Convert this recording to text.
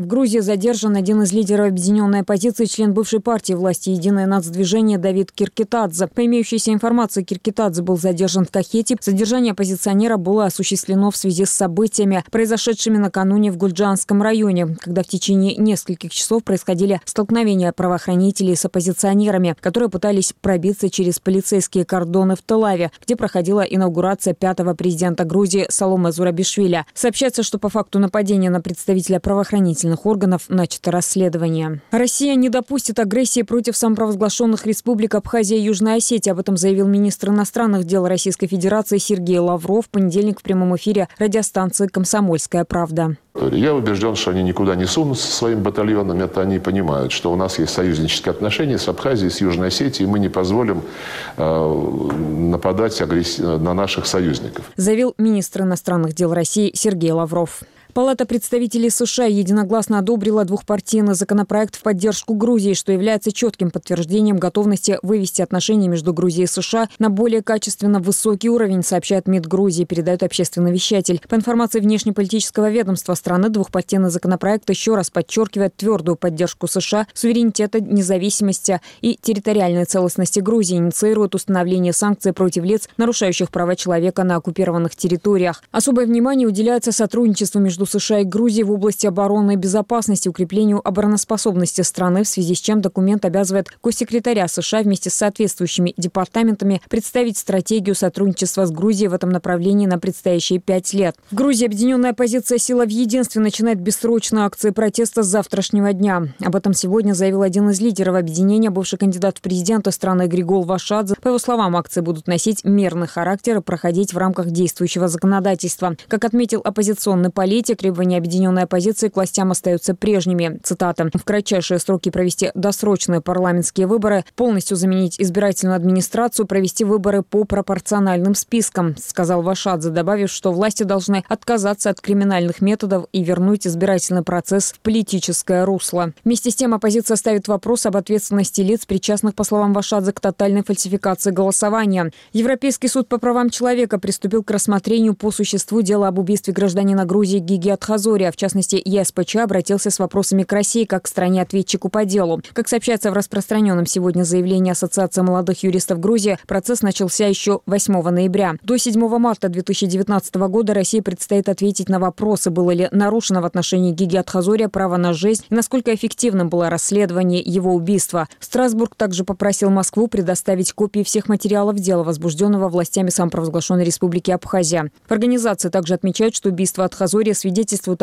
В Грузии задержан один из лидеров объединенной оппозиции, член бывшей партии власти «Единое нацдвижение» Давид Киркитадзе. По имеющейся информации, Киркитадзе был задержан в Кахете. Задержание оппозиционера было осуществлено в связи с событиями, произошедшими накануне в Гульджанском районе, когда в течение нескольких часов происходили столкновения правоохранителей с оппозиционерами, которые пытались пробиться через полицейские кордоны в Тель-Авиве, где проходила инаугурация пятого президента Грузии Саломе Зурабишвили. Сообщается, что по факту нападения на представителя правоохранительных органов начато расследование. Россия не допустит агрессии против самопровозглашенных республик Абхазия и Южная Осетия. Об этом заявил министр иностранных дел Российской Федерации Сергей Лавров в понедельник в прямом эфире радиостанции «Комсомольская правда». Я убежден, что они никуда не сунутся со своим батальоном. Это они понимают, что у нас есть союзнические отношения с Абхазией, с Южной Осетией. И мы не позволим нападать на наших союзников. Заявил министр иностранных дел России Сергей Лавров. Палата представителей США единогласно одобрила двухпартийный законопроект в поддержку Грузии, что является четким подтверждением готовности вывести отношения между Грузией и США на более качественно высокий уровень, сообщает МИД Грузии, передает общественный вещатель. По информации внешнеполитического ведомства страны, двухпартийный законопроект еще раз подчеркивает твердую поддержку США, суверенитета, независимости и территориальной целостности Грузии, инициирует установление санкций против лиц, нарушающих права человека на оккупированных территориях. Особое внимание уделяется сотрудничеству между США и Грузией в области обороны и безопасности, укреплению обороноспособности страны, в связи с чем документ обязывает госсекретаря США вместе с соответствующими департаментами представить стратегию сотрудничества с Грузией в этом направлении на предстоящие 5 лет. В Грузии объединенная оппозиция «Сила в единстве» начинает бессрочные акции протеста с завтрашнего дня. Об этом сегодня заявил один из лидеров объединения, бывший кандидат в президенты страны Григол Вашадзе. По его словам, акции будут носить мирный характер и проходить в рамках действующего законодательства. Как отметил оппозиционный политик, требования объединенной оппозиции к властям остаются прежними. Цитата. «В кратчайшие сроки провести досрочные парламентские выборы, полностью заменить избирательную администрацию, провести выборы по пропорциональным спискам», сказал Вашадзе, добавив, что власти должны отказаться от криминальных методов и вернуть избирательный процесс в политическое русло. Вместе с тем оппозиция ставит вопрос об ответственности лиц, причастных, по словам Вашадзе, к тотальной фальсификации голосования. Европейский суд по правам человека приступил к рассмотрению по существу дела об убийстве гражданина Грузии Гиги Атхазория. В частности, ЕСПЧ обратился с вопросами к России как к стране-ответчику по делу. Как сообщается в распространенном сегодня заявлении Ассоциации молодых юристов Грузии, процесс начался еще 8 ноября. До 7 марта 2019 года России предстоит ответить на вопросы, было ли нарушено в отношении Гиги Атхазория право на жизнь и насколько эффективным было расследование его убийства. Страсбург также попросил Москву предоставить копии всех материалов дела, возбужденного властями самопровозглашенной республики Абхазия. В организации также отмечают, что убийство Атхазория свидетельствует